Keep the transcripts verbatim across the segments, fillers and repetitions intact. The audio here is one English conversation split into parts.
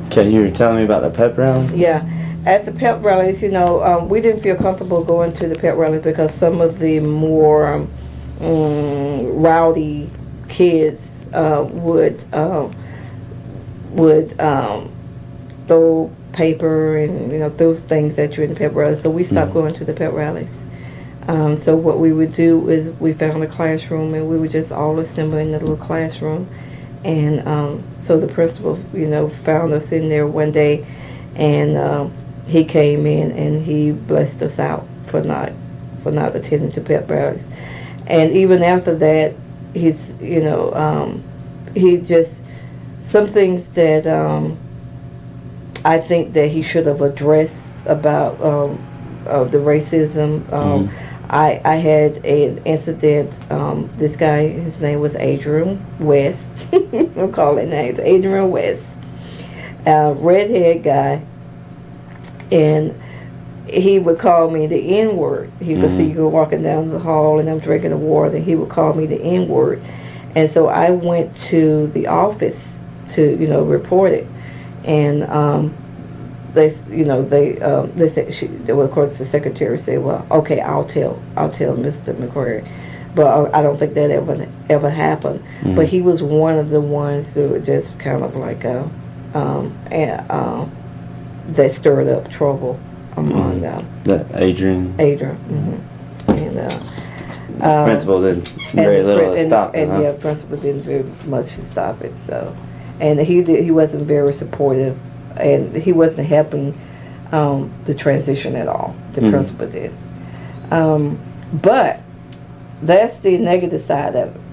Okay, you were telling me about the pep rally? Yeah. At the pep rallies, you know, um, we didn't feel comfortable going to the pep rallies because some of the more um, um, rowdy kids uh, would uh, would um, throw paper and, you know, those things at you in the pep rallies. So we stopped mm-hmm. going to the pep rallies. Um, so what we would do is we found a classroom and we would just all assemble in the little classroom. And um, so the principal, you know, found us in there one day, and um, he came in and he blessed us out for not for not attending to pep rallies. And even after that, he's, you know, um, he just, some things that um, I think that he should have addressed about um, of the racism. Um, mm-hmm. I, I had an incident, um, this guy, his name was Adrian West. I'm calling names, Adrian West. Uh, redhead guy. And he would call me the N-word. He could mm-hmm. see you walking down the hall and I'm drinking the water, and he would call me the N-word. And so I went to the office to, you know, report it. And um, they, you know, they um, they said, she, well, of course, the secretary said, well, okay, I'll tell, I'll tell Mister McQuarrie. But I don't think that ever ever happened. Mm-hmm. But he was one of the ones who were just kind of like, a, um, and, um, that stirred up trouble among them. Mm-hmm. That Adrian? Adrian, mm-hmm. And uh, uh, principal did very little to stop it, and, huh? yeah, principal didn't very much to stop it. So, and he did, he wasn't very supportive, and he wasn't helping um, the transition at all. The mm-hmm. principal did. Um, but that's the negative side of it.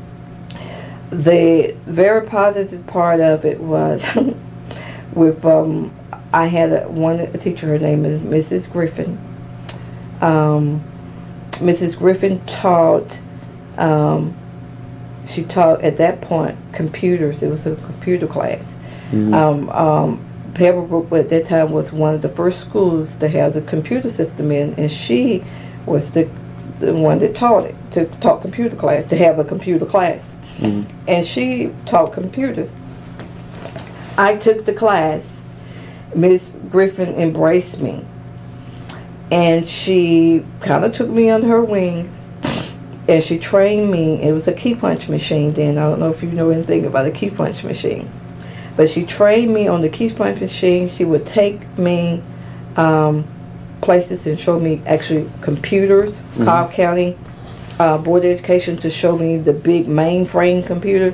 The very positive part of it was with um, I had a, one a teacher. Her name is Missus Griffin. Um, Missus Griffin taught. Um, she taught at that point computers. It was a computer class. Mm-hmm. Um, um, Pebblebrook at that time was one of the first schools to have the computer system in, and she was the the one that taught it, to taught computer class, to have a computer class. Mm-hmm. And she taught computers. I took the class. Miss Griffin embraced me, and she kind of took me under her wings, and she trained me. It was a key punch machine then. I don't know if you know anything about a key punch machine, but she trained me on the key punch machine. She would take me um, places and show me actually computers, mm-hmm. Cobb County uh, Board of Education, to show me the big mainframe computer.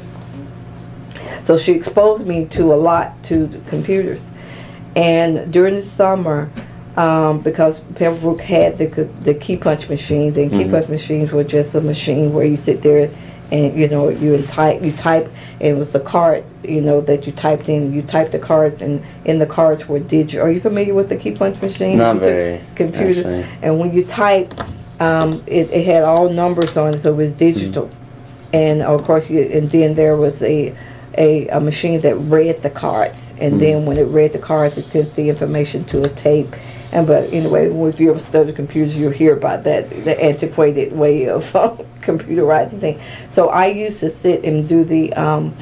So she exposed me to a lot to the computers. And during the summer, um, because Pebblebrook had the the key punch machines, and mm-hmm. key punch machines were just a machine where you sit there and, you know, you type, you type, and it was a card, you know, that you typed in. You typed the cards, and in the cards were digits. Are you familiar with the key punch machine? Not you very. Computer, actually. And when you type, um, it, it had all numbers on it, so it was digital. Mm-hmm. And of course, you, and then there was a. A, a machine that read the cards, and mm-hmm. then when it read the cards, it sent the information to a tape. And but anyway, if you ever study computers, you'll hear about that, the antiquated way of uh, computerizing things. So I used to sit and do the um,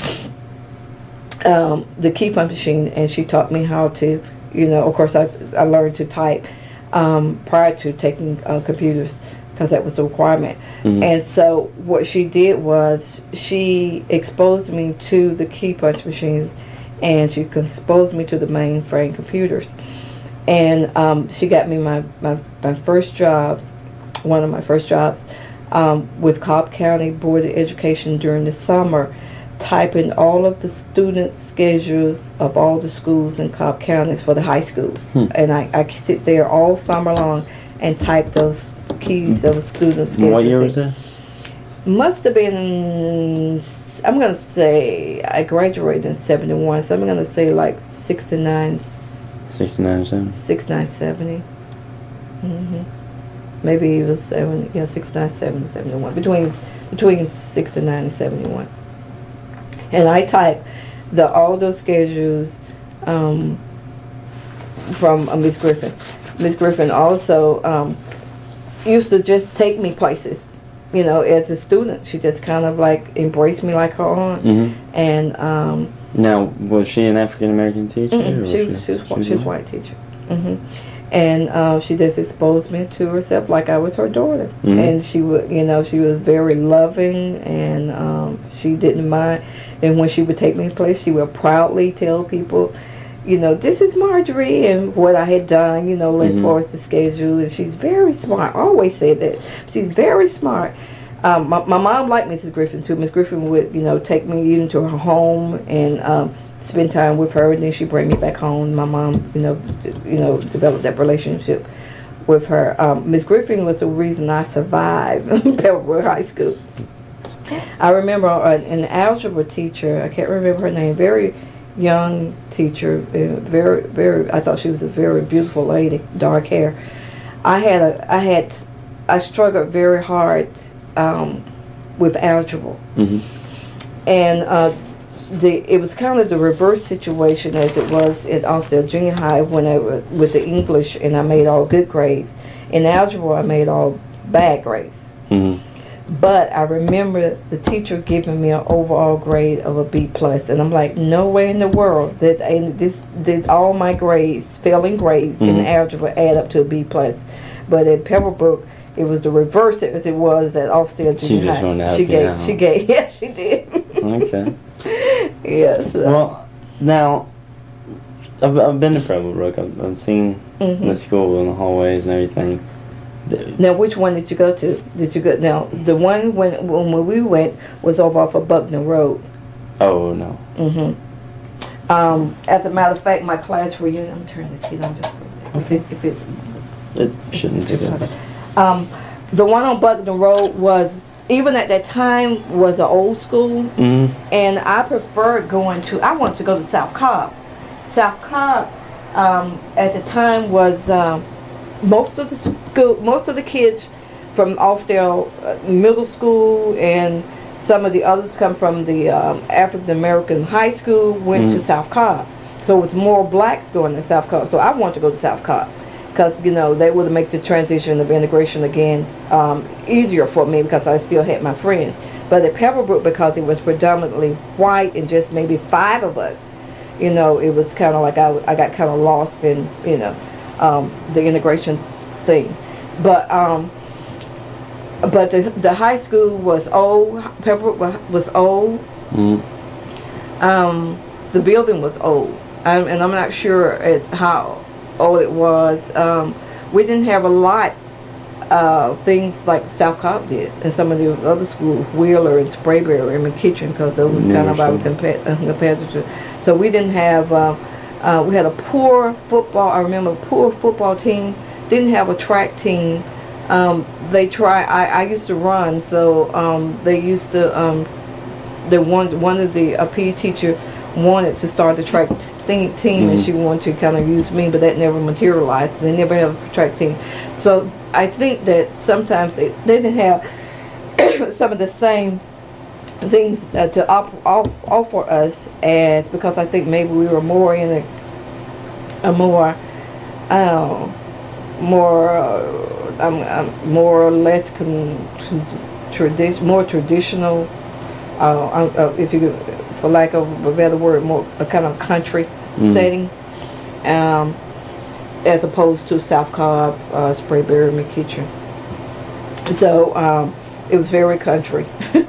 um, the key punch machine, and she taught me how to, you know, of course I I learned to type um, prior to taking uh, computers, because that was a requirement. Mm-hmm. And so what she did was she exposed me to the key punch machines, and she exposed me to the mainframe computers. And um, she got me my, my, my first job, one of my first jobs, um, with Cobb County Board of Education during the summer, typing all of the student schedules of all the schools in Cobb Counties for the high schools. Hmm. And I, I sit there all summer long and type those keys of a student schedule. What year was that? Must have been, I'm going to say, I graduated in seventy-one, so I'm going to say like sixty-nine. sixty-nine, seventy. sixty-nine, seventy. Mm-hmm. Maybe it was seventy, yeah, sixty-nine, seventy, seventy-one. Between, between sixty-nine and seventy-one. And I typed the, all those schedules um, from uh, Miss Griffin. Miss Griffin also um, used to just take me places, you know, as a student. She just kind of like embraced me like her aunt. Mm-hmm. And um, Now, was she an African American teacher? Mm-mm, she, was, she, was, she, was, she was a white teacher. Mm-hmm. And uh, she just exposed me to herself like I was her daughter. Mm-hmm. And she would, you know, she was very loving, and um, she didn't mind. And when she would take me to place, she would proudly tell people, you know, this is Marjorie and what I had done, you know, as mm-hmm. far as the schedule. And she's very smart. I always say that. She's very smart. Um, my, my mom liked Missus Griffin, too. Miss Griffin would, you know, take me even to her home and um, spend time with her, and then she'd bring me back home. My mom, you know, d- you know, developed that relationship with her. Um, Miss Griffin was the reason I survived Pebblebrook High School. I remember an, an algebra teacher, I can't remember her name, very young teacher, very, very, I thought she was a very beautiful lady, dark hair. I had a, I had, I struggled very hard um, with algebra. Mm-hmm. And uh, the it was kind of the reverse situation as it was at Austell Junior High when I was with the English, and I made all good grades. In algebra, I made all bad grades. Mm-hmm. But I remember the teacher giving me an overall grade of a B plus, and I'm like, no way in the world that and this did all my grades, failing grades mm-hmm. in algebra, add up to a B plus. But at Pebblebrook, it was the reverse as it was at Austell Junior High. She gave, she gave, yes, she did. Okay. Yes. Uh, well, now I've I've been to Pebblebrook. I've I've seen mm-hmm. the school in the hallways and everything. Now, which one did you go to? Did you go? Now, the one when when we went was over off of Buckner Road. Oh no. Mhm. Um, as a matter of fact, my class reunion. I'm turning this heat on just a little bit. Okay. If it, if it, it shouldn't do that. Um, the one on Buckner Road was, even at that time, was an old school, mm-hmm. and I preferred going to. I wanted to go to South Cobb. South Cobb, um, at the time was. Um, Most of the school, most of the kids from Austell uh, Middle School, and some of the others come from the um, African American High School, went mm. to South Cobb. So with more blacks going to South Cobb, so I wanted to go to South Cobb because you know they would make the transition of integration again um, easier for me because I still had my friends. But at Pebblebrook, because it was predominantly white and just maybe five of us, you know, it was kind of like I, I got kind of lost in you know. Um, the integration thing, but um, but the the high school was old. Pebblebrook was old. Mm. Um, the building was old, um, and I'm not sure as how old it was. Um, we didn't have a lot of things like South Cobb did, and some of the other schools, Wheeler and Sprayberry and McKitchen, because those was kind of our compa- uh, competitors. So we didn't have. Uh, Uh, we had a poor football, I remember a poor football team, didn't have a track team. Um, they try, I, I used to run, so um, they used to, um, they wanted, one of the, a P E teacher wanted to start the track team, mm-hmm. and she wanted to kind of use me, but that never materialized. They never had a track team. So I think that sometimes they, they didn't have some of the same things uh, to op- off- offer us as because I think maybe we were more in a, a more uh, more uh, um, um, more or less con- con- tradi- more traditional uh, uh, if you could, for lack of a better word, more a kind of country mm. setting um, as opposed to South Cobb, uh, Sprayberry, McKitchen. So um, it was very country.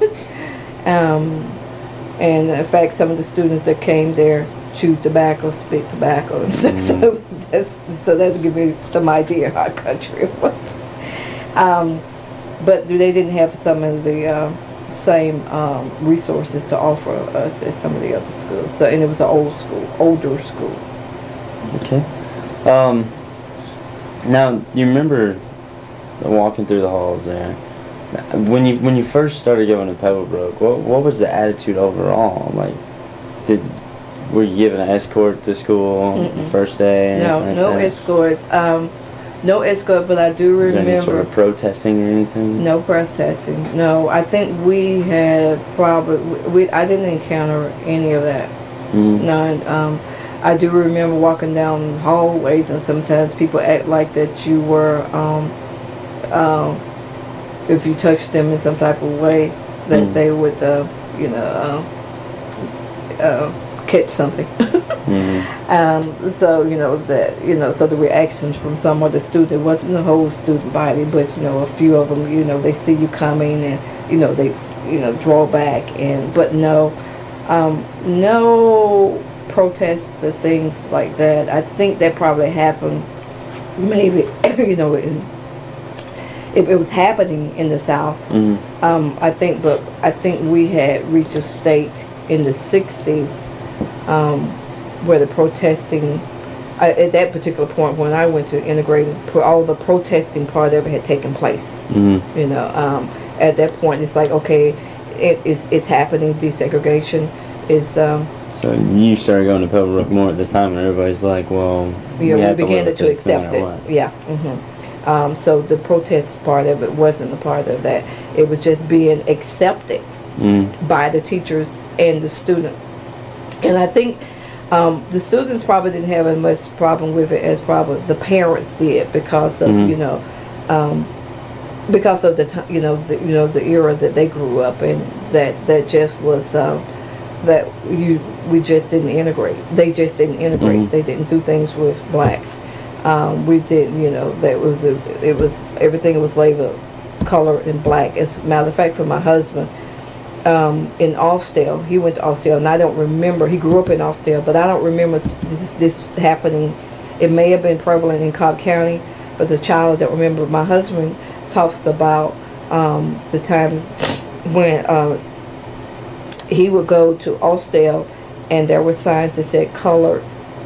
Um, and in fact, some of the students that came there chewed tobacco, spit tobacco, and stuff. Mm. So that's so that's give me some idea how country it was. Um, but they didn't have some of the uh, same um, resources to offer us as some of the other schools. So, and it was an old school, older school. Okay. Um, now you remember walking through the halls there. When you when you first started going to Pebblebrook, what what was the attitude overall? Like, did were you given an escort to school the first day? No, like no that? escorts. Um, no escort, but I do remember. Is there any sort of protesting or anything? No protesting. No, I think we had probably we. I didn't encounter any of that. Mm-hmm. No, and, um, I do remember walking down hallways, and sometimes people act like that you were. Um, um, If you touched them in some type of way, that mm. they would, uh, you know, uh, uh, catch something. Mm-hmm. um, so you know that you know so the reactions from some of the students, it wasn't the whole student body, but you know a few of them, you know they see you coming and you know they you know draw back and but no, um, no protests or things like that. I think that probably happened maybe you know in, it, it was happening in the South. Mm-hmm. Um, I think, but I think we had reached a state in the sixties. Um, where the protesting, I, at that particular point when I went to integrating, all the protesting part of it had taken place. Mm-hmm. You know, um, at that point it's like, okay, it, it's, it's happening, desegregation is... Um, so you started going to Pebblebrook more at this time and everybody's like, well, we, we, we began to, to accept no it. what. Yeah. Mm-hmm. Um, so the protest part of it wasn't a part of that. It was just being accepted mm-hmm. by the teachers and the student. And I think um, the students probably didn't have as much problem with it as probably the parents did because of mm-hmm. you know um, because of the t- you know the you know the era that they grew up in, that that just was um, that you we just didn't integrate. They just didn't integrate. Mm-hmm. They didn't do things with blacks. Um, we didn't you know that was a, it was everything was labeled color and black. As a matter of fact, for my husband. Um, in Austell, he went to Austell, and I don't remember. He grew up in Austell, but I don't remember this, this happening. It may have been prevalent in Cobb County, but the child I don't remember. My husband talks about um, the times when uh, he would go to Austell, and there were signs that said "colored"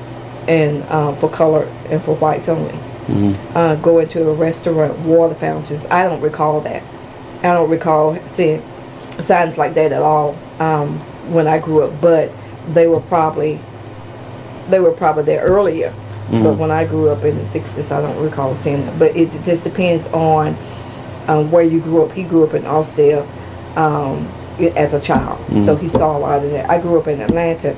and uh, for color and for whites only. Mm-hmm. Uh, go into a restaurant, water fountains. I don't recall that. I don't recall seeing signs like that at all um, when I grew up, but they were probably they were probably there earlier. Mm-hmm. But when I grew up in the sixties, I don't recall seeing it. But it just depends on um, where you grew up. He grew up in Austell um, as a child, mm-hmm. so he saw a lot of that. I grew up in Atlanta,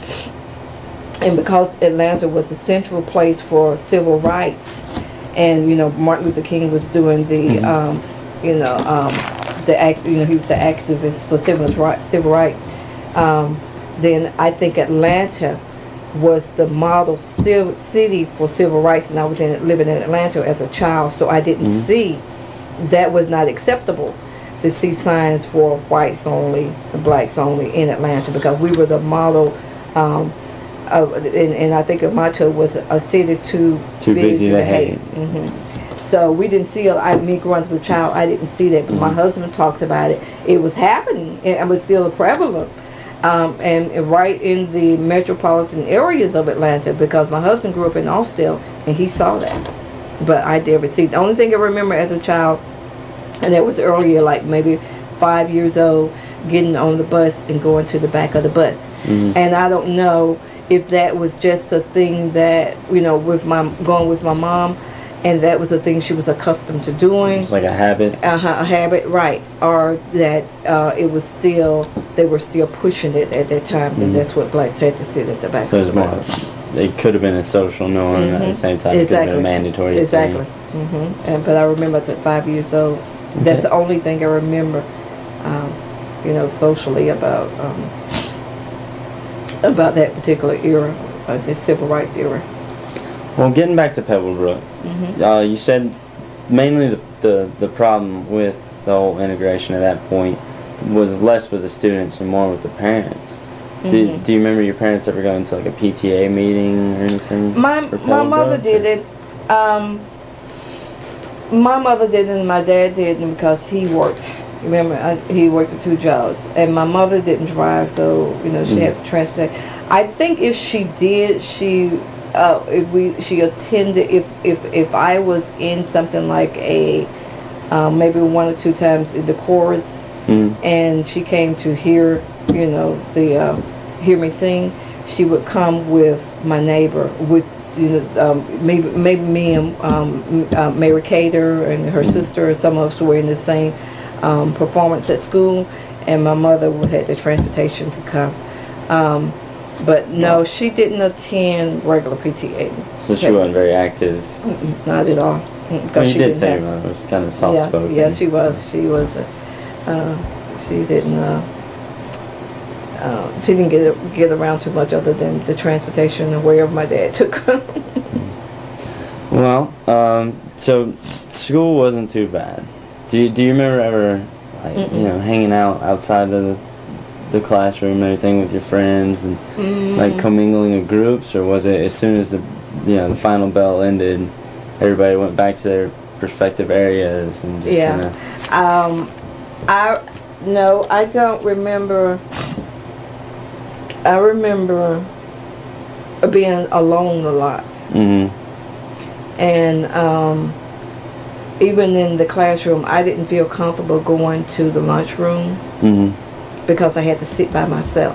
and because Atlanta was a central place for civil rights, and you know Martin Luther King was doing the mm-hmm. um, you know. Um, The act, you know, he was the activist for civil rights. Civil rights. Um, then I think Atlanta was the model civ- city for civil rights, and I was in living in Atlanta as a child, so I didn't mm-hmm. see that was not acceptable to see signs for whites only, blacks only in Atlanta because we were the model. Um, of, and, and I think Amato was a city too too busy, busy to hate. hate. Mm-hmm. So we didn't see, I, me growing up as a child, I didn't see that, but mm-hmm. my husband talks about it. It was happening, and it was still prevalent, um, and, and right in the metropolitan areas of Atlanta, because my husband grew up in Austell, and he saw that. But I never see. The only thing I remember as a child, and that was earlier, like maybe five years old, getting on the bus and going to the back of the bus. Mm-hmm. And I don't know if that was just a thing that, you know, with my going with my mom, and that was a thing she was accustomed to doing. It's like a habit. Uh-huh, a habit, right. Or that uh, it was still, they were still pushing it at that time, mm-hmm. and that's what blacks had to sit at the back so of the more, it could have been a social norm, mm-hmm. at the same time it exactly. could have been a mandatory exactly. thing. Mm-hmm. And, but I remember at five years old, okay. that's the only thing I remember, um, you know, socially about um, about that particular era, uh, the civil rights era. Well, getting back to Pebblebrook, mm-hmm. uh, you said mainly the, the the problem with the whole integration at that point was less with the students and more with the parents. Mm-hmm. Do, do you remember your parents ever going to like a P T A meeting or anything? My my mother did it. Um, my mother didn't, and my dad didn't because he worked. Remember, I, he worked at two jobs, and my mother didn't drive, so you know she mm-hmm. had to transport. I think if she did, she. Uh, if we she attended if if if I was in something like a um, maybe one or two times in the chorus, mm. and she came to hear you know the uh, hear me sing, she would come with my neighbor with you know um, maybe maybe me and um, uh, Mary Cater and her mm. sister, and some of us were in the same um, performance at school, and my mother would have the transportation to come. Um, But no, she didn't attend regular P T A. So she wasn't very active? Mm-mm, not at all. Because she, she did say her was kind of soft-spoken. Yeah, yeah, she was. She was. Uh, she didn't. Uh, uh, she didn't get get around too much other than the transportation and wherever my dad took her. Well, um, so school wasn't too bad. Do you, do you remember ever, like, Mm-mm. you know, hanging out outside of the, the classroom and everything with your friends and Mm. like commingling in groups, or was it as soon as the you know the final bell ended, everybody went back to their respective areas and just Yeah. kind of? Um, I no, I don't remember. I remember being alone a lot, Mm-hmm. and um, even in the classroom, I didn't feel comfortable going to the lunchroom Mm-hmm. because I had to sit by myself.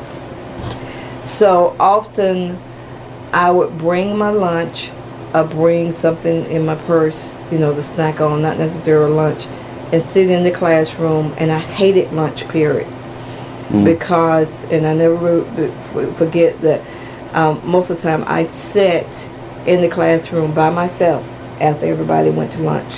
So often, I would bring my lunch, or bring something in my purse, you know, to snack on, not necessarily lunch, and sit in the classroom. And I hated lunch period. Mm-hmm. Because, and I never re- forget that um, most of the time I sat in the classroom by myself after everybody went to lunch.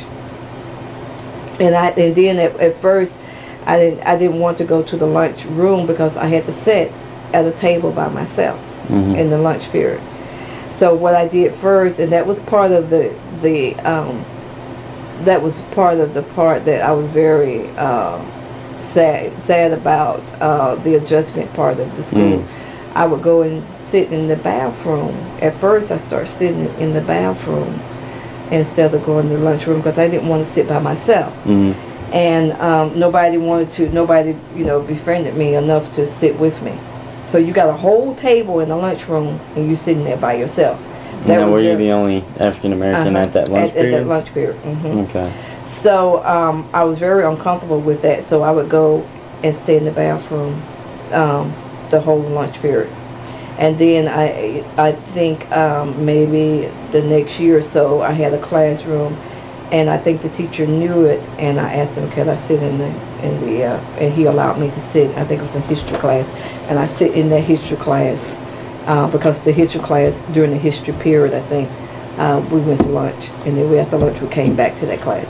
And I and then at, at first I didn't I didn't want to go to the lunch room because I had to sit at a table by myself Mm-hmm. in the lunch period. So what I did first, and that was part of the the um, that was part of the part that I was very um, sad sad about uh, the adjustment part of the school. Mm. I would go and sit in the bathroom. At first, I started sitting in the bathroom instead of going to the lunchroom because I didn't want to sit by myself. Mm-hmm. And um, nobody wanted to. Nobody, you know, befriended me enough to sit with me. So you got a whole table in the lunchroom, and you sitting there by yourself. Now, was were you very- the only African American Uh-huh. at that lunch at, period? At that lunch period. hmm Okay. So um, I was very uncomfortable with that. So I would go and stay in the bathroom um, the whole lunch period. And then I, I think um, maybe the next year or so, I had a classroom, and I think the teacher knew it. And I asked him, "Could I sit in the in the?" Uh, and he allowed me to sit. I think it was a history class, and I sit in that history class uh, because the history class during the history period, I think uh, we went to lunch, and then we after lunch we came back to that class.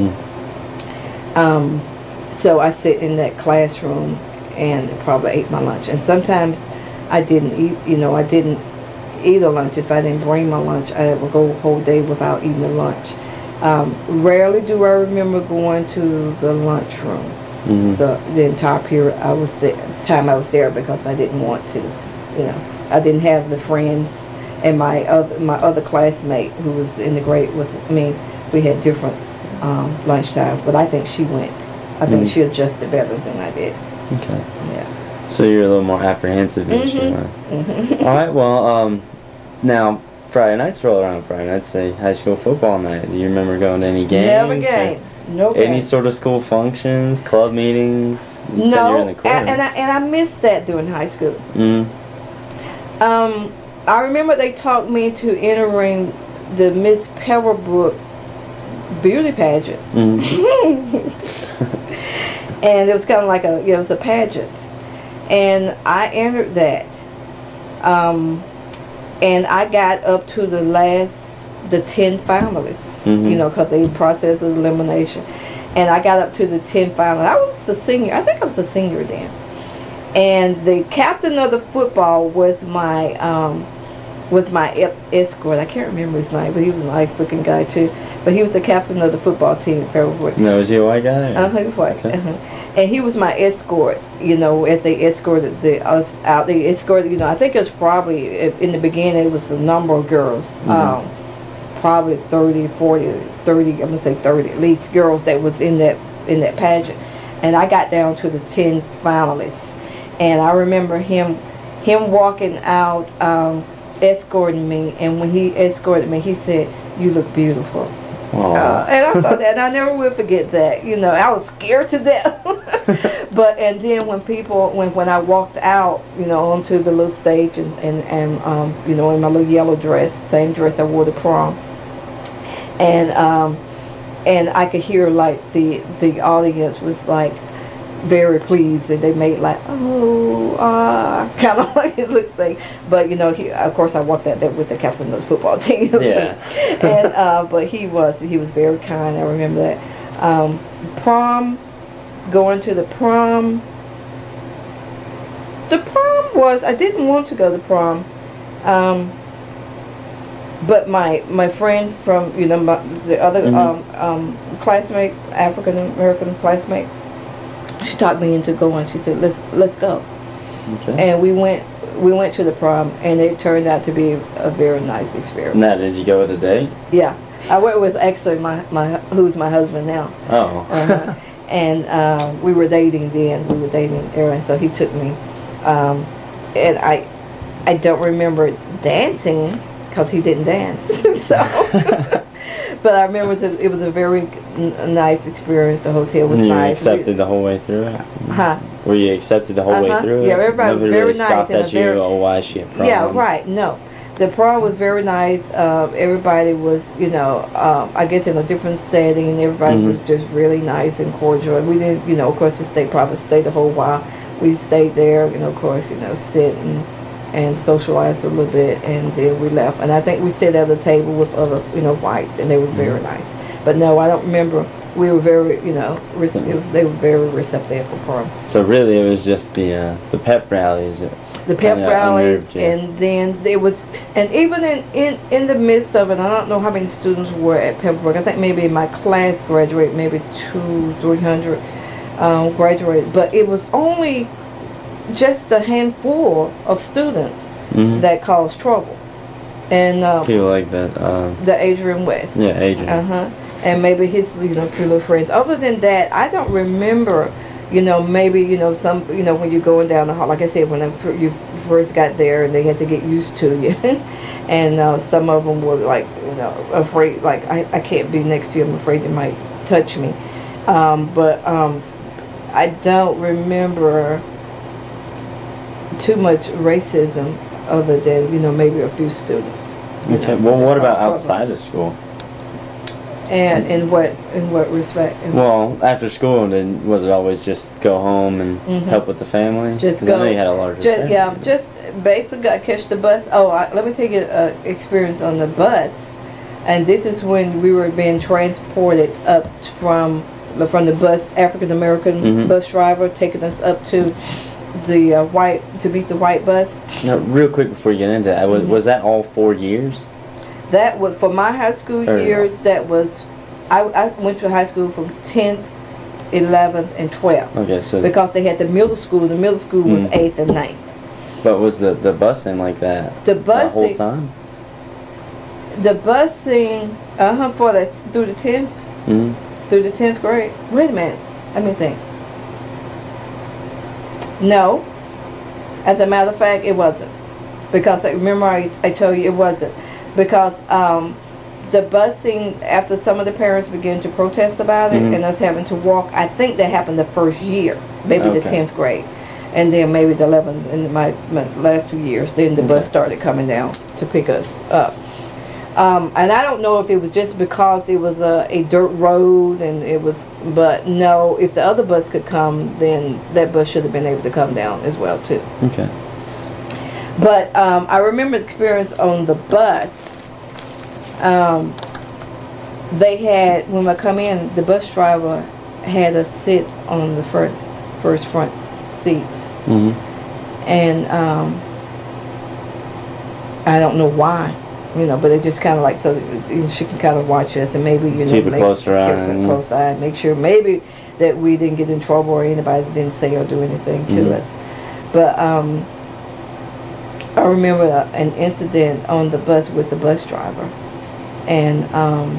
Mm-hmm. Um, so I sit in that classroom and probably ate my lunch. And sometimes I didn't eat, you know, I didn't eat a lunch. If I didn't bring my lunch, I would go a whole day without eating a lunch. Um, rarely do I remember going to the lunchroom. Mm-hmm. The, the entire period I was there, time I was there because I didn't want to, you know, I didn't have the friends and my other my other classmate who was in the grade with me. We had different um, lunchtime, but I think she went. I think Mm. she adjusted better than I did. Okay. Yeah. So you're a little more apprehensive than she was. Mm-hmm. All right. Well, um, now Friday nights roll around. Friday nights, say high school football night. Do you remember going to any games? Never or game. No Any game. sort of school functions, club meetings? You said you were in No, the and, choir. and I and I missed that during high school. Mm. Um, I remember they talked me to entering the Miss Pebblebrook beauty pageant. Mm. And it was kind of like a, it was a pageant. And I entered that. Um, and I got up to the last, the ten finalists, Mhm. you know, because they processed the elimination. And I got up to the ten finalists. I was a senior. I think I was a senior then. And the captain of the football was my, um, was my ex- escort. I can't remember his name, but he was a nice looking guy too. But he was the captain of the football team at Pebblebrook. No, was he a white guy? or- Uh, he was white. Okay. Uh-huh. And he was my escort, you know, as they escorted the us out. They escorted, you know, I think it was probably, in the beginning, it was a number of girls. Mhm. Um, probably thirty, forty, thirty, I'm going to say thirty, at least girls that was in that in that pageant. And I got down to the ten finalists. And I remember him him walking out, um, escorting me. And when he escorted me, he said, "You look beautiful." Aw. Uh, and I thought that, and I never will forget that. You know, I was scared to death. But and then when people, when when I walked out, you know, onto the little stage and and, and um, you know, in my little yellow dress, same dress I wore to prom, and um, and I could hear like the the audience was like very pleased, and they made like oh ah kind of like it looked like. But you know, he of course I walked out there with the captain of the football team. Yeah. And uh, but he was he was very kind. I remember that. Um, prom, going to the prom. the prom was, I didn't want to go to prom. Um, but my my friend from, you know, my, the other Mm-hmm. um, um, classmate, African American classmate, she talked me into going. She said, let's let's go. Okay. And we went we went to the prom, and it turned out to be a very nice experience. Now, did you go with a date? Yeah, I went with actually my, my who's my husband now. Oh. Uh-huh. And uh, we were dating then. We were dating Aaron, so he took me. Um, and I I don't remember dancing because he didn't dance. So, but I remember it was, a, it was a very n- nice experience. The hotel was And you were nice. accepted We, the whole way through it? huh? Were you accepted the whole way Uh-huh. through it? Yeah, everybody was Nobody very really nice stopped and at a you, very- oh, why is she at prom? Yeah, right. No, the prom was very nice. Uh, everybody was, you know, um, I guess in a different setting. Everybody Mhm. was just really nice and cordial. We didn't, you know, of course, the state probably stayed the whole while. We stayed there, you know, of course, you know, sit and and socialized a little bit, and then we left. And I think we sat at a table with other, you know, whites, and they were very nice. But no, I don't remember. We were very, you know, re- So- it was, they were very receptive at the prom. So really, it was just the uh, the pep rallies. that The pep kinda rallies, unnerved you. and then there was, and even in, in, in the midst of it, I don't know how many students were at Pepperbrook. I think maybe my class graduated, maybe two, three hundred um, graduated, but it was only just a handful of students Mhm. that caused trouble. And uh, People like that. Uh, the Adrian West. yeah, Adrian. Uh huh. And maybe his, you know, few little friends. Other than that, I don't remember. You know, maybe you know some. You know, when you're going down the hall, like I said, when I, fir- you first got there, and they had to get used to you, and uh, some of them were like, you know, afraid. Like I, I can't be next to you. I'm afraid they might touch me. Um, but um, I don't remember too much racism, other than you know maybe a few students. you Okay. know, Well, what that about caused trouble. outside of school? And in what in what respect? In Well, after school, then was it always just go home and Mhm. help with the family? Just 'Cause I know go- you had a larger Just, family. yeah, just basically I catch the bus. Oh, I, let me tell you an experience on the bus, and this is when we were being transported up from the from the bus, African American Mhm. bus driver taking us up to the uh, white to meet the white bus. Now, real quick before you get into that, was, Mhm. was that all four years? That was for my high school Or- years. That was I, I went to high school from tenth, eleventh, and twelfth Okay, so because they had the middle school. The middle school was Mm. eighth and ninth. but was the the busing like that The the whole busing, time? the busing, uh huh, for the through the tenth, Mm-hmm. through the tenth grade. Wait a minute, let me think. No, as a matter of fact, it wasn't because I remember I, I told you it wasn't because um, the busing after some of the parents began to protest about it Mhm. and us having to walk. I think that happened the first year, maybe the Okay. tenth grade, and then maybe the eleventh in my, my last two years. Then the bus Okay. started coming down to pick us up. Um, and I don't know if it was just because it was a, a dirt road and it was, but no, if the other bus could come, then that bus should have been able to come down as well too. Okay. But um, I remember the experience on the bus. Um, they had, when I come in, the bus driver had us sit on the first, first front seats. Mm-hmm. And um, I don't know why, you know, but it just kind of like so that she can kind of watch us and maybe you know Keep a make, closer eye keep on a you. close eye, make sure maybe that we didn't get in trouble or anybody didn't say or do anything to Mhm. us. But um, I remember an incident on the bus with the bus driver, and um,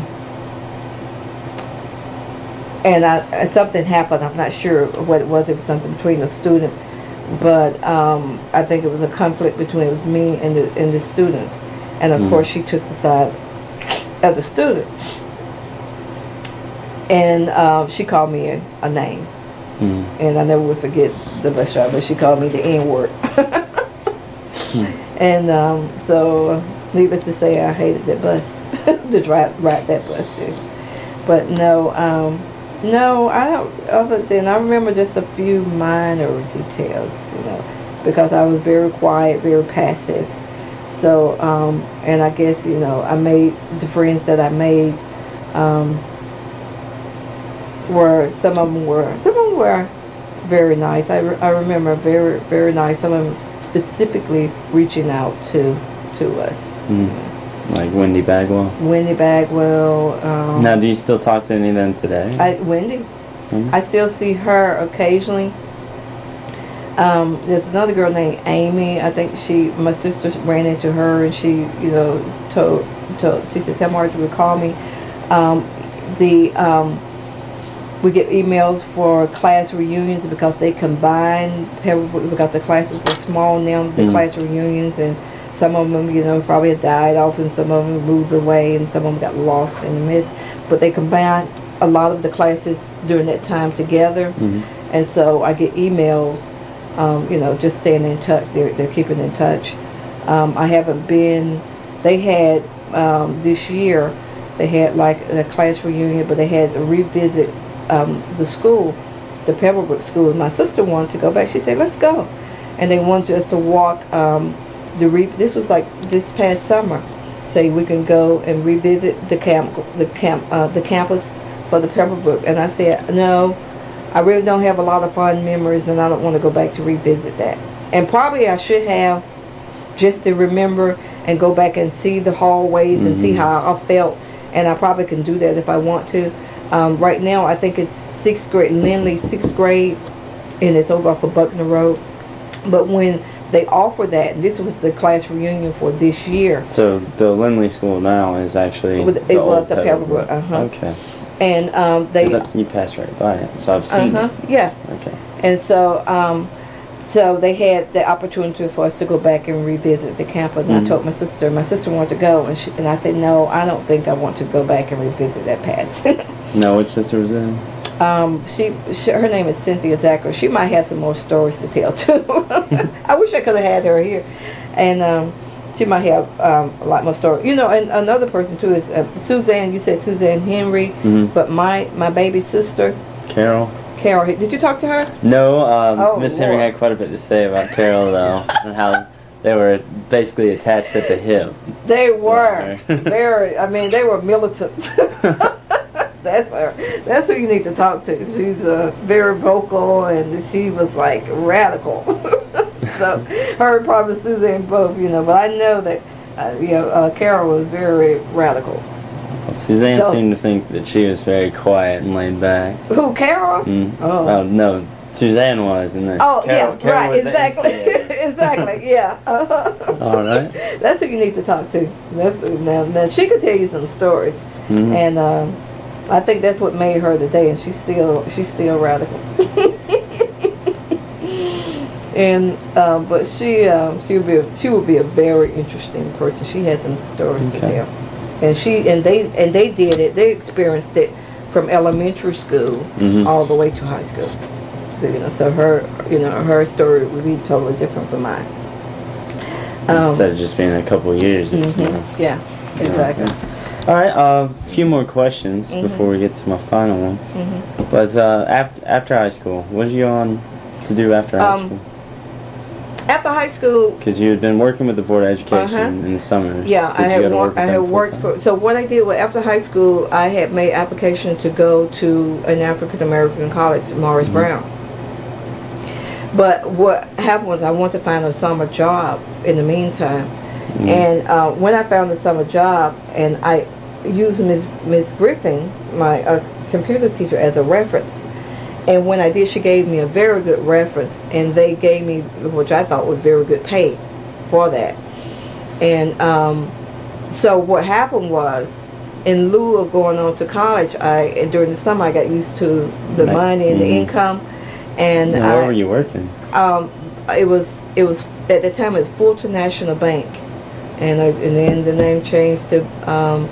and I, something happened. I'm not sure what it was. It was something between the student, but um, I think it was a conflict between it was me and the and the student, and of Mhm. course she took the side of the student, and um, she called me a, a name, Mm-hmm. and I never would forget the bus driver. She called me the N word, and um, so needless to say, I hated that bus to drive ride that bus too. But no. Um, No, I don't. Other than I remember just a few minor details, you know, because I was very quiet, very passive. So, um, and I guess you know, I made the friends that I made. Um, were some of them were some of them were very nice. I, re- I remember very very nice. Some of them specifically reaching out to to us. Mm. Like Wendy Bagwell. Wendy Bagwell. Um, Now, do you still talk to any of them today? I, Wendy. Mhm. I still see her occasionally. Um, there's another girl named Amy. I think she, my sister ran into her and she, you know, told, told she said, tell Marjorie to call me. Um, the, um, we get emails for class reunions because they combine, because the classes were small now, the Mm. class reunions, and some of them, you know, probably had died off and some of them moved away and some of them got lost in the midst. But they combine a lot of the classes during that time together. Mhm. And so I get emails, um, you know, just staying in touch. They're, they're keeping in touch. Um, I haven't been, they had um, this year, they had like a class reunion, but they had to revisit um, the school, the Pebblebrook school. My sister wanted to go back. She said, let's go. And they wanted us to walk, um, the re- this was like this past summer. Say we can go and revisit the camp, the camp, uh, the campus for the Pebblebrook. And I said, no, I really don't have a lot of fond memories and I don't want to go back to revisit that. And probably I should have, just to remember and go back and see the hallways mm-hmm. and see how I felt. And I probably can do that if I want to. Um, right now I think it's sixth grade, Lindley sixth grade, and it's over off of Buckner Road. But when they offer that, this was the class reunion for this year. So the Lindley School now is actually it was, it the was the Pebblebrook. Pebblebrook. Uh-huh. Okay. And um, they that, you passed right by it, so I've seen uh-huh, it. Yeah. Okay. And so, um, so they had the opportunity for us to go back and revisit the campus. And mm-hmm. I told my sister, my sister wanted to go, and she, and I said, no, I don't think I want to go back and revisit that patch. No, which sister was in? Um, she, she, her name is Cynthia Zachary. She might have some more stories to tell too. I wish I could have had her here, and um, she might have um, a lot more stories. You know, and another person too is uh, Suzanne. You said Suzanne Henry, mm-hmm. but my my baby sister, Carol. Carol, did you talk to her? No, um, oh, Miss Henry had quite a bit to say about Carol though, and how they were basically attached at the hip. They were very. I mean, they were militant. That's her. That's who you need to talk to. She's uh, very vocal, and she was like radical. So her and probably Suzanne both, you know. But I know that, uh, you know, uh, Carol was very radical. Well, Suzanne so, seemed to think that she was very quiet and laid back. Who, Carol? Mm. Oh. oh no, Suzanne was, and then oh Carol, yeah, Carol right, exactly, exactly, yeah. Uh-huh. All right. That's who you need to talk to. That's now, now she could tell you some stories, mm-hmm. and. Um, I think that's what made her today, and she's still she's still radical. And um, but she um, she would be a, she would be a very interesting person. She has some stories okay. to tell, and she and they and they did it. They experienced it from elementary school mm-hmm. all the way to high school. So you know, so her you know her story would be totally different from mine. Um, Instead of just being a couple of years. Mm-hmm. You know. Yeah, exactly. Okay. All right, a uh, few more questions mm-hmm. before we get to my final one. Mm-hmm. But uh, after after high school, what did you go on to do after high um, school? After high school, because you had been working with the Board of Education uh-huh. in the summers. Yeah, I had work, I had worked for. So what I did was after high school, I had made application to go to an African American college, Morris mm-hmm. Brown. But what happened was I wanted to find a summer job in the meantime. Mm-hmm. And uh, when I found a summer job, and I used Miss Miss Griffin, my uh, computer teacher, as a reference. And when I did, she gave me a very good reference, and they gave me, which I thought was very good pay for that. And um, so what happened was, in lieu of going on to college, I during the summer I got used to the money and mm-hmm. the income. And now, where I, were you working? Um, it was it was at the time it was Fulton National Bank. And, I, and then the name changed to, um,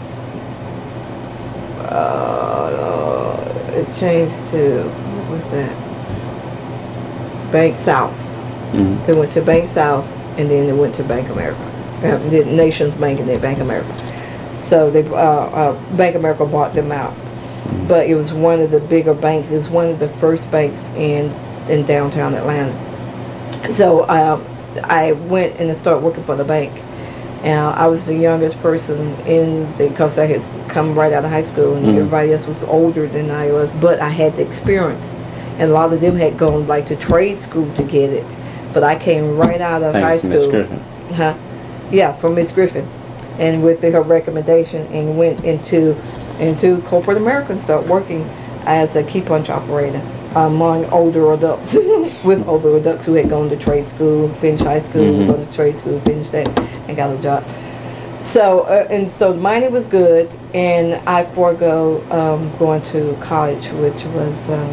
uh, it changed to, what was that? Bank South. Mm-hmm. It went to Bank South, and then it went to Bank America. Uh, the Nations Bank and then Bank America. So they, uh, uh, Bank America bought them out. Mm-hmm. But it was one of the bigger banks. It was one of the first banks in, in downtown Atlanta. So um, I went and started working for the bank. And I was the youngest person in the, because I had come right out of high school, and mm-hmm. everybody else was older than I was. But I had the experience and a lot of them had gone like to trade school to get it. But I came right out of Thanks high to Miss school. Griffin. Huh? Yeah, from Miss Griffin, and with her recommendation, and went into into corporate America and started working as a key punch operator among older adults, with older adults who had gone to trade school, finished high school, Mm-hmm. gone to trade school, finished that, and got a job. So uh, and so the money was good, and I forego um, going to college, which was um,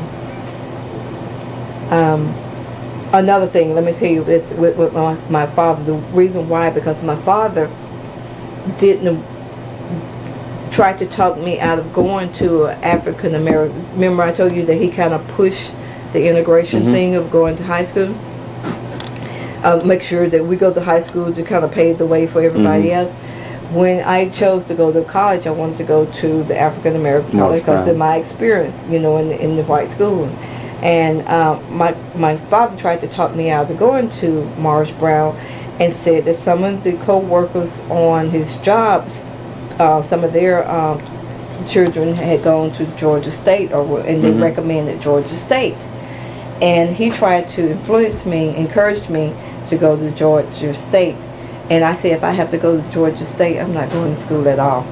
um, another thing. Let me tell you this with, with my, my father. The reason why, because my father didn't try to talk me out of going to African American. Remember, I told you that he kind of pushed the integration Mhm. thing of going to high school. Uh, make sure that we go to high school to kind of pave the way for everybody Mhm. else. When I chose to go to college, I wanted to go to the African American Morris college because Brown. of my experience, you know, in in the white school. And uh, my my father tried to talk me out of going to Morris Brown, and said that some of the co-workers on his jobs, uh, some of their um, children had gone to Georgia State, or were, and they Mhm. recommended Georgia State. And he tried to influence me, encourage me to go to Georgia State. And I said, if I have to go to Georgia State, I'm not going to school at all.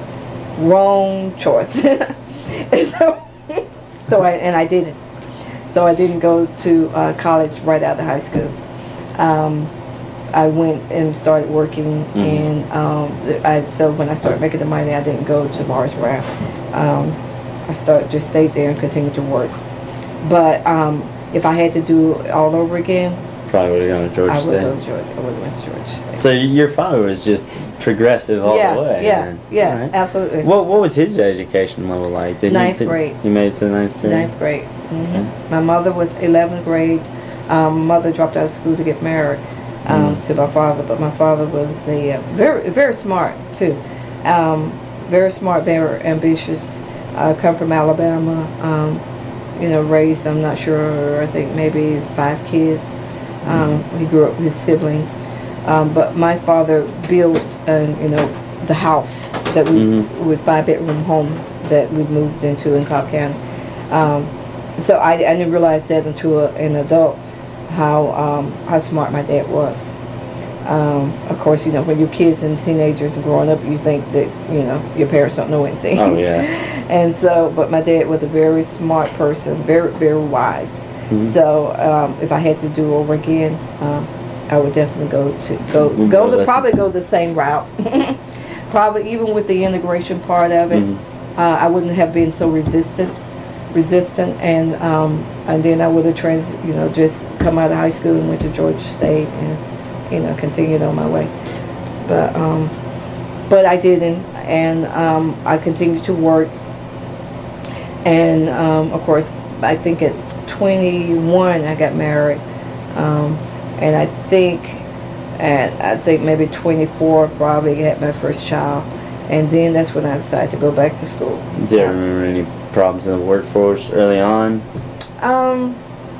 Wrong choice. and so, so I, and I didn't. So I didn't go to uh, college right out of high school. Um, I went and started working, Mhm. and um, th- I, so when I started making the money, I didn't go to Morris Brown. Um, I started just stayed there and continued to work. But um, if I had to do it all over again, Probably would have gone to Georgia I would State. go to Georgia. I would have went to Georgia State. So your father was just progressive all yeah, the way. yeah, man. yeah, All right. absolutely. What What was his education level like? Did Ninth he, grade. You made it to the ninth grade. Ninth grade. hmm Okay. My mother was eleventh grade. Um, mother dropped out of school to get married um, Mm. to my father, but my father was a uh, very very smart too. Um, very smart, very ambitious. Uh, come from Alabama. Um, you know, raised. I'm not sure. I think maybe five kids. Um, he grew up with siblings. Um, but my father built, uh, you know, the house that we Mhm. with five bedroom home that we moved into in Cobb County. Um, so I, I didn't realize that until a, an adult how um, how smart my dad was. Um, of course, you know, when you're kids and teenagers and growing up, you think that you know your parents don't know anything. Oh yeah. And so, but my dad was a very smart person, very very wise. Mhm. So um, if I had to do over again, um, I would definitely go to go Mhm. go Well, the that's- probably go the same route. Probably even with the integration part of it, Mhm. uh, I wouldn't have been so resistant, resistant, and um, and then I would have trans, you know, just come out of high school and went to Georgia State and you know continued on my way. But um, but I didn't, and um, I continued to work. And um, of course, I think at twenty-one I got married, um, and I think at I think maybe twenty-four probably had my first child, and then that's when I decided to go back to school. Do you remember any problems in the workforce early on? Um,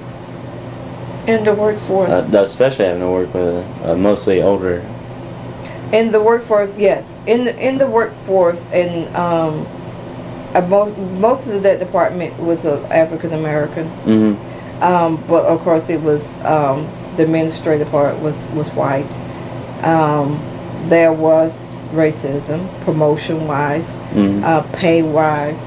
in the workforce, Uh, especially having to work with uh, mostly older. in the workforce, yes, in the in the workforce, and um, uh, most most of that department was uh, African American. Mm-hmm. Um, but of course, it was um, the administrative part was was white. Um, there was racism, promotion wise, Mm-hmm. uh, pay wise.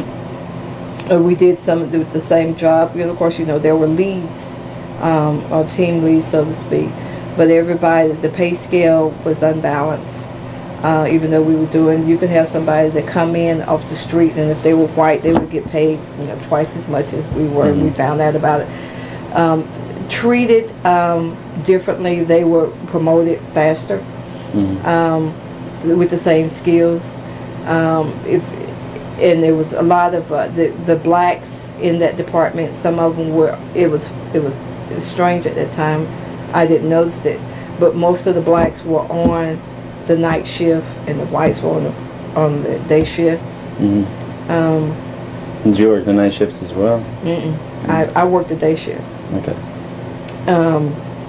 Uh, we did some of the the same job. You know, of course, you know there were leads, um, or team leads, so to speak. But everybody, the pay scale was unbalanced. Uh, even though we were doing, you could have somebody that come in off the street, and if they were white, they would get paid, you know, twice as much as we were. Mhm. We found out about it. Um, treated um, differently, they were promoted faster Mm-hmm. um, with the same skills. Um, if and there was a lot of uh, the the blacks in that department. Some of them were. It was it was strange at that time. I didn't notice it, but most of the blacks were on the night shift, and the whites were on the on the day shift. Mm-hmm. Um, Did you work the night shifts as well? mm-mm. I, I worked the day shift. Okay. Um,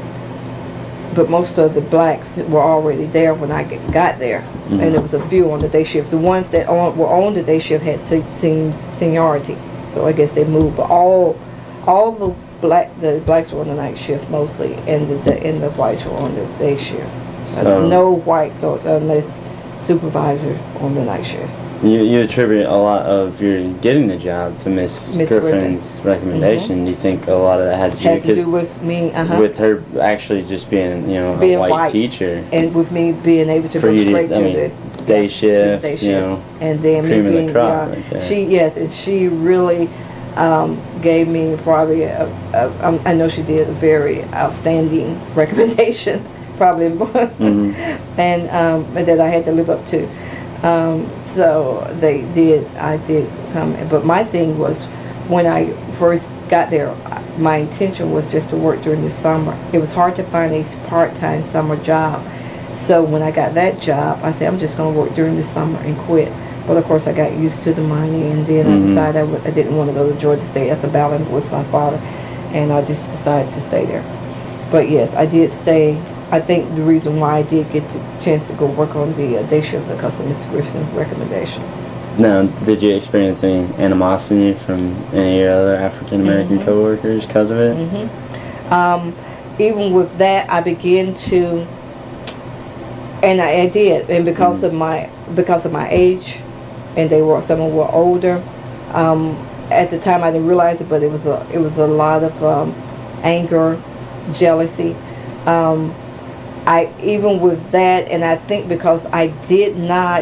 but most of the blacks were already there when I get- got there, Mhm. and there was a few on the day shift. The ones that on, were on the day shift had se- sen- seniority, so I guess they moved. But all all the black the blacks were on the night shift mostly, and the, the and the whites were on the day shift. So uh, no whites or unless supervisor on the night shift. You, you attribute a lot of your getting the job to Miss Miss Griffin's Griffin. recommendation. Mm-hmm. You think a lot of that had to Had do, to do with me, uh-huh. with her actually just being, you know, Being a white, white. teacher. And with me being able to For go you to- straight I to mean, the day yeah, shift, day you shift. know, And then me cream of the being crop yeah, right there. she yes, and she really um, gave me probably a, a, um, I know she did a very outstanding recommendation, probably Mhm. and um, that I had to live up to. Um, so they did, I did come, but my thing was when I first got there, my intention was just to work during the summer. It was hard to find a part-time summer job. So when I got that job, I said, I'm just going to work during the summer and quit. But of course, I got used to the money, and then Mhm. I decided I w- I didn't want to go to Georgia State at the Ballard with my father, and I just decided to stay there. But yes, I did stay. I think the reason why I did get the chance to go work on the uh, day shift because of Miss Griffin's recommendation. Now, did you experience any animosity from any of your other African American Mhm. coworkers because of it? hmm Um, even with that, I began to, and I, I did, and because Mhm. of my because of my age, and they were some were older. Um, at the time, I didn't realize it, but it was a it was a lot of um, anger, jealousy. Um, I even with that, and I think because I did not,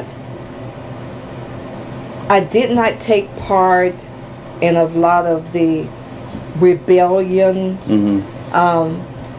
I did not take part in a lot of the rebellion Mm-hmm. um,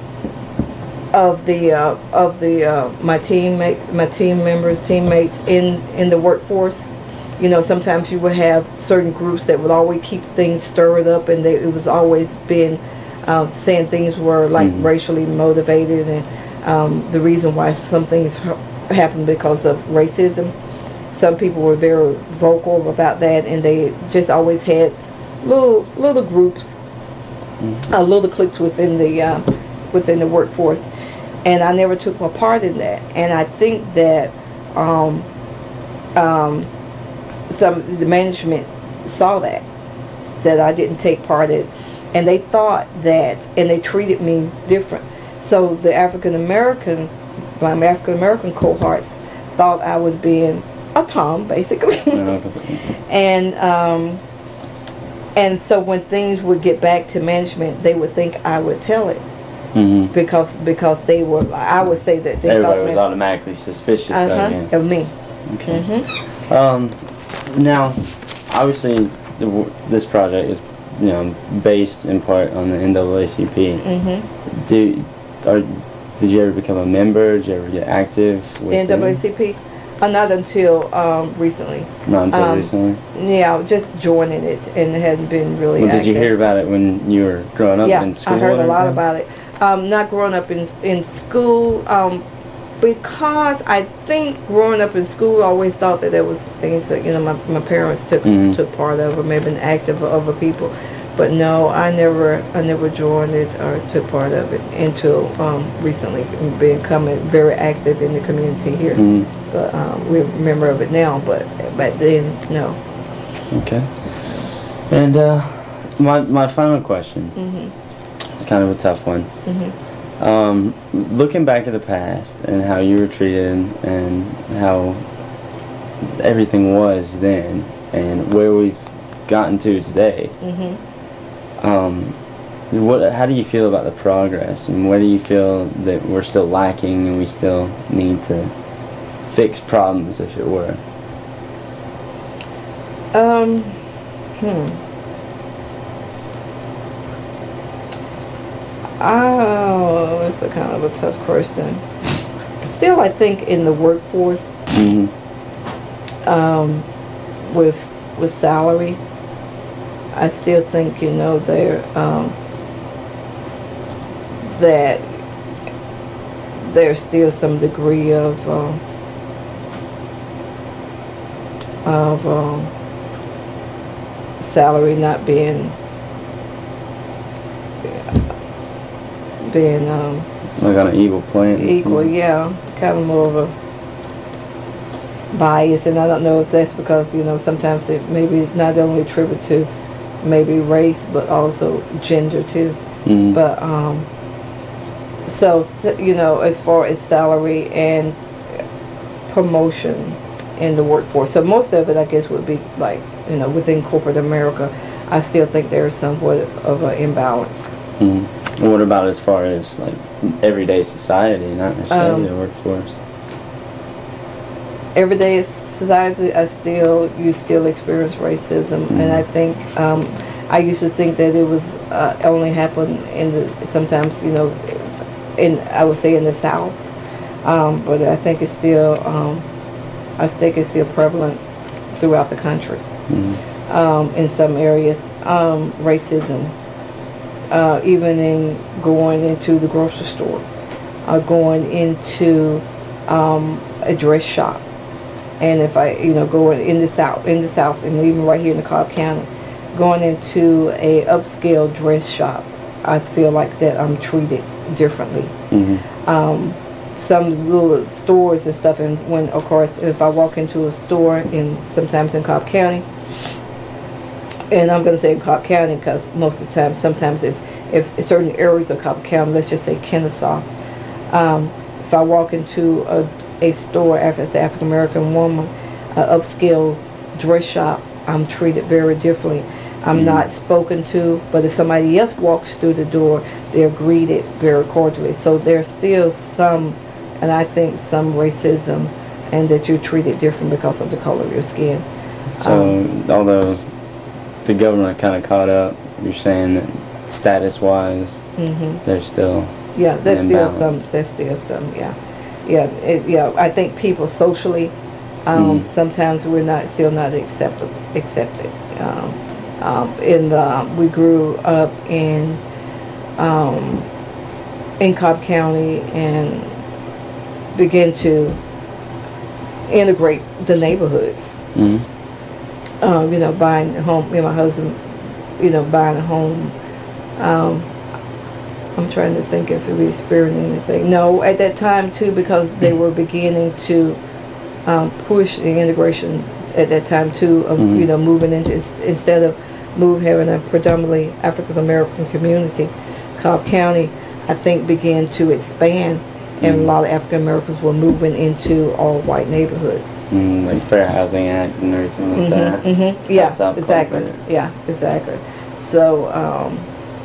of the uh, of the uh, my teammate my team members teammates in in the workforce. You know, sometimes you would have certain groups that would always keep things stirred up, and they, it was always been um, saying things were like Mhm. racially motivated, and um, the reason why some things ha- happened because of racism. Some people were very vocal about that, and they just always had little little groups, Mhm. uh, little cliques within the uh, within the workforce, and I never took my part in that. And I think that um, um, some the management saw that that I didn't take part in, and they thought that, and they treated me different. So the African American, my African American cohorts thought I was being a Tom, basically. and um, and so when things would get back to management, they would think I would tell it Mm-hmm. because because they were. I would say that they Everybody thought was management- automatically suspicious uh-huh, of you. of me. Okay. hmm Um, now, obviously, the, w- this project is, you know, based in part on the N double A C P. hmm Do, are, did you ever become a member? Did you ever get active? With The N double A them? C P, uh, not until um, recently. Not until um, recently. Yeah, just joining it, and it hadn't been really. Well, did you active. hear about it when you were growing up Yeah, in school? I heard and a lot everything? about it. Um, not growing up in in school, um, because I think growing up in school, I always thought that there was things that you know my, my parents took Mhm. took part of, or maybe been active for other people. But no, I never I never joined it or took part of it until um, recently, becoming very active in the community here. Mhm. But um, we're a member of it now, but back then, no. Okay. And uh, my my final question. hmm It's kind of a tough one. hmm Um, looking back at the past and how you were treated and how everything was then and where we've gotten to today, hmm um, what? How do you feel about the progress, and where do you feel that we're still lacking and we still need to fix problems, if it were? Um, hmm. Oh, it's a kind of a tough question. Still, I think in the workforce, Mm-hmm. um, with with salary, I still think you know there um, that there's still some degree of um, of um, salary not being being um, Like on an equal plane. equal, yeah, kind of more of a bias, and I don't know if that's because you know sometimes it maybe not only attributed to maybe race, but also gender too. Mm-hmm. But um, so s- you know, as far as salary and promotions in the workforce, so most of it, I guess, would be like, you know, within corporate America. I still think there is somewhat of an imbalance. Mm-hmm. And what about as far as like everyday society, not necessarily Um, the workforce? Everyday society, I still, you still experience racism, Mhm. and I think um, I used to think that it was uh, only happened in the sometimes, you know, in I would say in the South, um, but I think it's still um, I think it's still prevalent throughout the country. Mm-hmm. Um, in some areas, um, racism, uh, even in going into the grocery store, uh, going into um, a dress shop, and if I, you know, going in the south, in the south, and even right here in the Cobb County, going into a upscale dress shop, I feel like that I'm treated differently. Mm-hmm. Um, some little stores and stuff, and when, of course, if I walk into a store in sometimes in Cobb County. And I'm going to say in Cobb County because most of the time, sometimes if, if certain areas of Cobb County, let's just say Kennesaw, um, if I walk into a, a store as an African American woman, an upscale dress shop, I'm treated very differently. I'm Mm-hmm. not spoken to, but if somebody else walks through the door, they're greeted very cordially. So there's still some, and I think some racism, and that you're treated different because of the color of your skin. So, Um, although the government kind of caught up, you're saying that status-wise, hmm there's still Yeah, there's an still imbalance. some. There's still some. Yeah, yeah, it, yeah. I think people socially, um, Mhm. sometimes we're not still not accepted. Accepted. Um, um, in the we grew up in um, in Cobb County and began to integrate the neighborhoods. Mm-hmm. Um, you know, buying a home. Me and my husband, you know, buying a home. Um, I'm trying to think if we experienced anything. No, at that time too, because they were beginning to um, push the integration at that time too. Of, Mhm. You know, moving into instead of move having a predominantly African American community, Cobb County, I think, began to expand, and a Mhm. lot of African Americans were moving into all white neighborhoods. Mm, like Fair Housing Act and everything like Mhm, that. mhm. Yeah, Helps out quite a exactly. bit. Yeah, exactly. So um,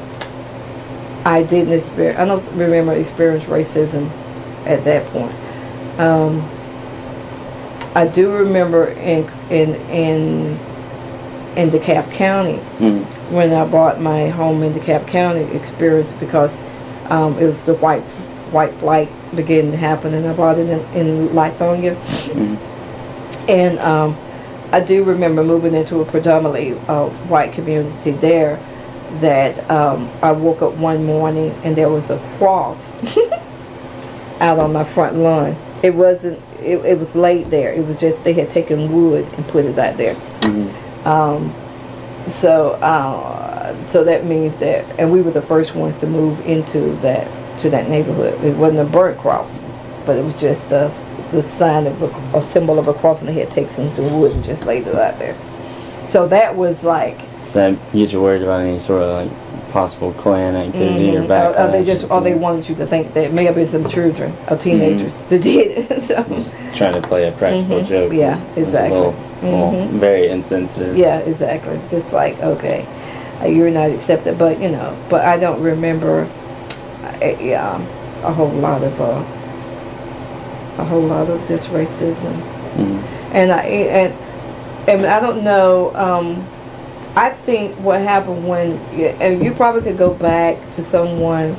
I didn't experience. I don't remember experience racism at that point. Um, I do remember in in in in DeKalb County Mm. when I bought my home in DeKalb County experience because um, it was the white white flight beginning to happen, and I bought it in, in Lithonia. Mm. And um, I do remember moving into a predominantly uh, white community there, that um, I woke up one morning and there was a cross out on my front lawn. It wasn't, it, it was laid there. It was just, they had taken wood and put it out there. Mm-hmm. Um, so, uh, so that means that, and we were the first ones to move into that, to that neighborhood. It wasn't a burnt cross, but it was just the, the sign of a, a symbol of a cross, and they had taken some wood and just laid it out there. So that was like, So that gets you worried about any sort of like possible Klan activity or mhm. backlash? Or, or they just, or they wanted you to think that may have been some children or teenagers that did it. So, just trying to play a practical Mhm. joke. Yeah, It was exactly. A little, well, Mhm. very insensitive. yeah, exactly. Just like, okay, uh, you're not accepted, but you know, but I don't remember, uh, yeah, a whole lot of, uh, a whole lot of just racism. Mm. And I and and I don't know. Um, I think what happened when, and you probably could go back to someone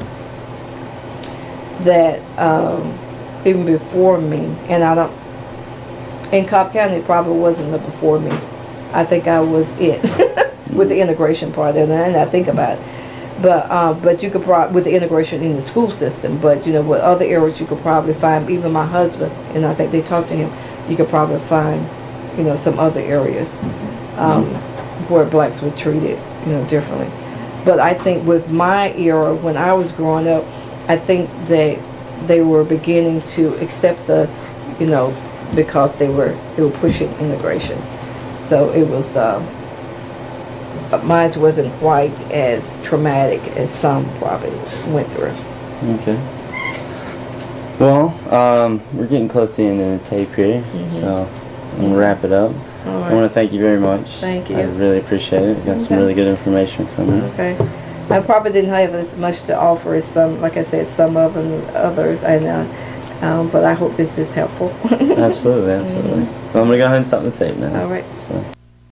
that um, even before me, and I don't. In Cobb County, it probably wasn't the before me. I think I was it with the integration part, and then I think about it. But uh, but you could probably with the integration in the school system. But you know, with other areas, you could probably find even my husband, and I think they talked to him. You could probably find, you know, some other areas um, where blacks were treated, you know, differently. But I think with my era, when I was growing up, I think they they were beginning to accept us, you know, because they were they were pushing integration. So it was. Uh, mine wasn't quite as traumatic as some probably went through. Okay. Well, um, we're getting close to the end of the tape here, mm-hmm. so I'm going to wrap it up. All right. I want to thank you very much. Thank you. I really appreciate it. Got okay. some really good information from you. Okay. I probably didn't have as much to offer as some, like I said, some of them others, and uh, um, but I hope this is helpful. Absolutely, absolutely. Mm-hmm. Well, I'm going to go ahead and stop the tape now. All right. So.